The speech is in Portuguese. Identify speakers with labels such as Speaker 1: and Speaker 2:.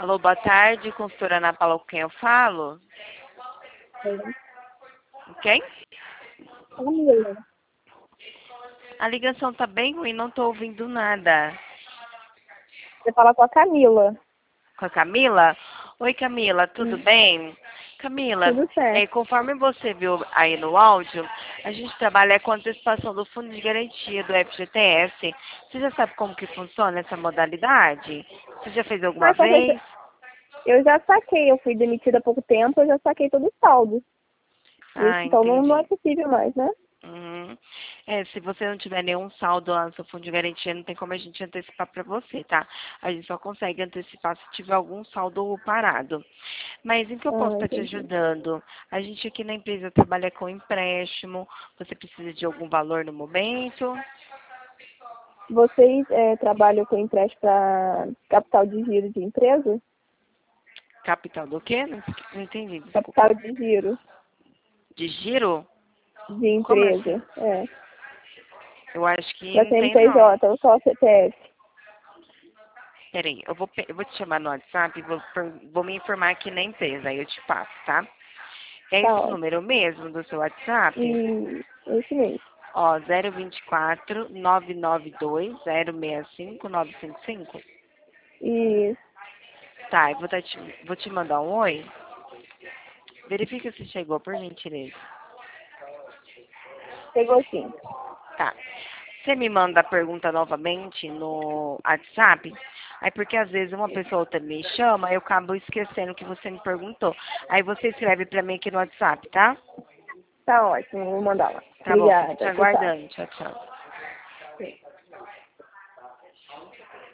Speaker 1: Alô, boa tarde, consultora Ana Paula, com quem eu falo?
Speaker 2: Sim.
Speaker 1: Quem?
Speaker 2: Camila.
Speaker 1: A ligação tá bem ruim, não tô ouvindo nada.
Speaker 2: Você fala com a Camila.
Speaker 1: Com a Camila? Oi, Camila, tudo bem? Camila,
Speaker 2: Tudo certo.
Speaker 1: conforme você viu aí no áudio, a gente trabalha com antecipação do fundo de garantia do FGTS. Você já sabe como que funciona essa modalidade? Você já fez alguma
Speaker 2: Só que
Speaker 1: vez?
Speaker 2: eu já saquei, eu fui demitida há pouco tempo, eu já saquei todo o saldo. Isso,
Speaker 1: Ah,
Speaker 2: então não é
Speaker 1: entendi.
Speaker 2: possível mais, né?
Speaker 1: Uhum. Se você não tiver nenhum saldo lá no seu fundo de garantia, não tem como a gente antecipar para você, tá? A gente só consegue antecipar se tiver algum saldo parado. Mas em que eu posso estar te
Speaker 2: Entendi.
Speaker 1: ajudando? A gente aqui na empresa trabalha com empréstimo. Você precisa de algum valor no momento?
Speaker 2: Vocês trabalham com empréstimo para capital de giro de empresa?
Speaker 1: Capital do quê? Não entendi, desculpa.
Speaker 2: Capital de giro
Speaker 1: De giro?
Speaker 2: de
Speaker 1: Como assim?
Speaker 2: empresa,
Speaker 1: Eu acho que
Speaker 2: para
Speaker 1: não tem, não.
Speaker 2: CNPJ ou só CPF.
Speaker 1: Peraí, eu vou te chamar no WhatsApp e vou me informar aqui na empresa, aí eu te passo, tá? É
Speaker 2: Tá
Speaker 1: esse
Speaker 2: ótimo.
Speaker 1: número mesmo do seu WhatsApp?
Speaker 2: E esse mês.
Speaker 1: Ó, 024 992 065 955.
Speaker 2: E
Speaker 1: Tá, vou te mandar um oi. Verifica se chegou, por gentileza.
Speaker 2: pegou sim.
Speaker 1: Tá. Você me manda a pergunta novamente no WhatsApp? Aí porque às vezes uma pessoa ou outra me chama, eu acabo esquecendo que você me perguntou. Aí você escreve pra mim aqui no WhatsApp, tá?
Speaker 2: Tá ótimo, vou mandar lá.
Speaker 1: Tá bom, fico te
Speaker 2: Obrigada. Tchau,
Speaker 1: aguardando. Tchau, tchau.
Speaker 2: tchau.